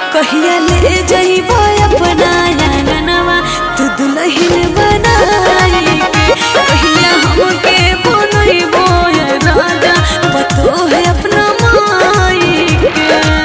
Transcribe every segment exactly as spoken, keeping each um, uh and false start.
कहिया ले जइबो अपना आंगनवा तू दुल्हन बनाई के कहिया हमके बनइबो राजा पतो है अपना माई के।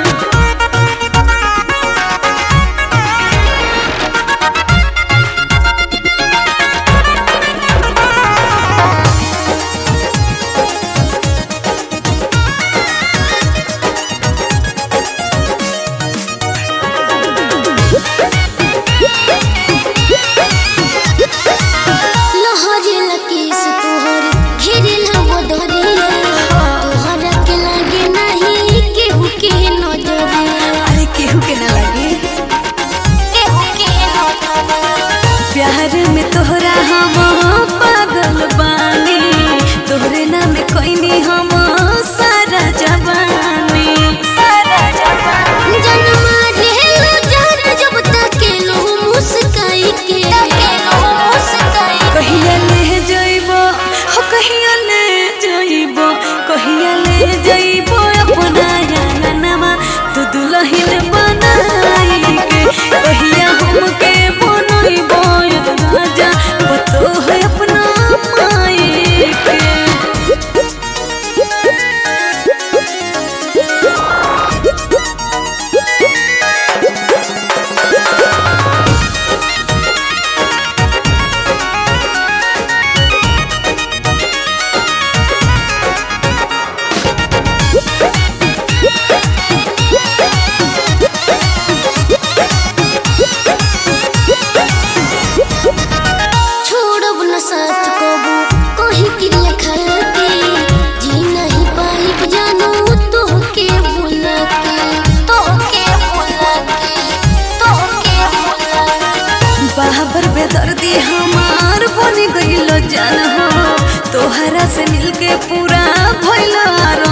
प्यार में तोहरा हम पागल बानी तोहरे नाम कोइनी हम सारा जवानी सारा जवानी जन्मा देलो जान जब तक लो मुस्काई के लो मुस्काई कहिया ले जइबो हो कहिया ले जइबो कहिया ले जइबो अपना आंगनवा तू दुल्हन बनाई के कहिया हमके बनइबो राजा पतो है अपना माई के। साथ कबू कहीं क्रिया खाके जी नहीं पाई जानू तो के भुला के तो के भुला के तो के भुला बाबर बेदर्दी हमार बन गइलो जान हो तोहरा से मिलके पूरा भइल